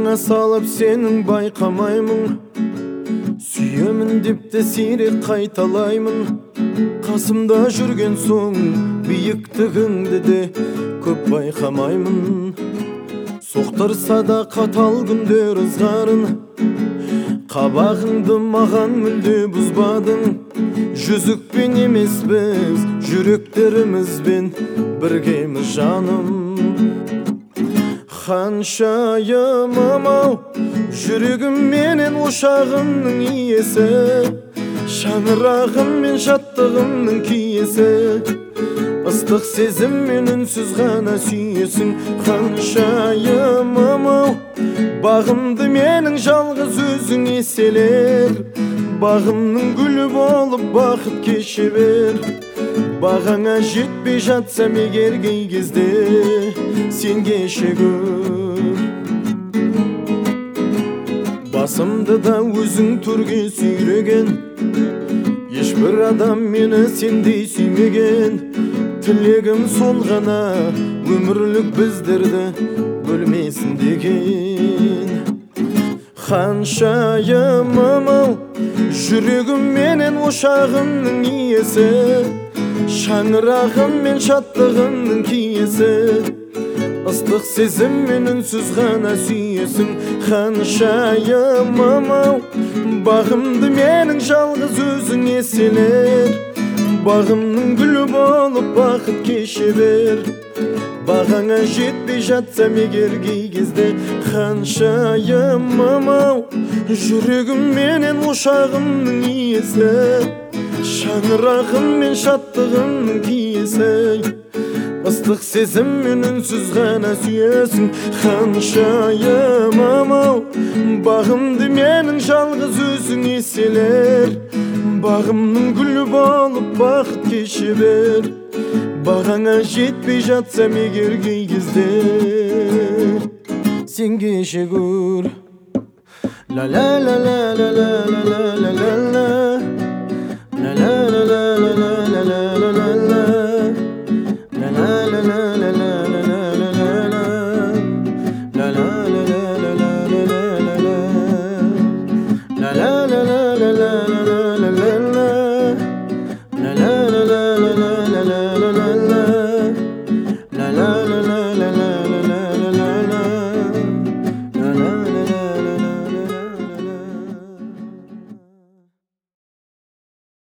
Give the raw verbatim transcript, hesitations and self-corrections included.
Ана салып сенің байқамаймын, сүйемін деп те сирек қайталаймын. Қасымда жүрген соң биіктігіңді де көп байқамаймын. Соқтырса да қатал күндер ызғарын, қабағыңды маған мүлде бұзбадың. Жүзікпен емес біз, жүректерімізбен біргеміз жаным. Ханшайымым ау, жүрегім менен ошағымның иесі, шаңырағым мен шаттығымның киесі. Ыстық сезім мен үнсіз ғана сүйесің. Ханшайымым ау, бағымды менің жалғыз өзің еселер. Бағымның гүлі болып бақыт кеше бер. Бағаңа жетпей жатсам егер кей кезде, сен кеше көр. Басымды да өзің төрге сүйреген, ешбір адам мені сендей сүймеген. Тілегім сол ғана, өмірлік біздерді бөлмесін деген. Ханшайымым ау, жүрегім менен ошағымның иесі, шаңырағым мен шаттығымның киесі. Ыстық сезім мен үнсіз ғана сүйесің. Ханшайымым ау, бағымды менің жалғыз өзің еселер. Бағымның гүлі болып бақыт кеше бер. Бағаңа жетпей жатсам егер кей кезде. Ханшайымым ау, жүрегім менен ошағымның иесі, шаңырағым мен шаттығымның киесі. Ыстық сезім мен үнсіз ғана сүйесің. Ханшайымым ау, бағымды менің жалғыз өзің еселер. Бағымның гүлі болып бақыт кеше бер. Бағаңа жетпей жатсам егер кей кезде, сен кеше көр. Ла ла ла ла ла ла ла ла ла ла, ла ла ла ла ла ла ла ла ла, ла ла ла ла ла.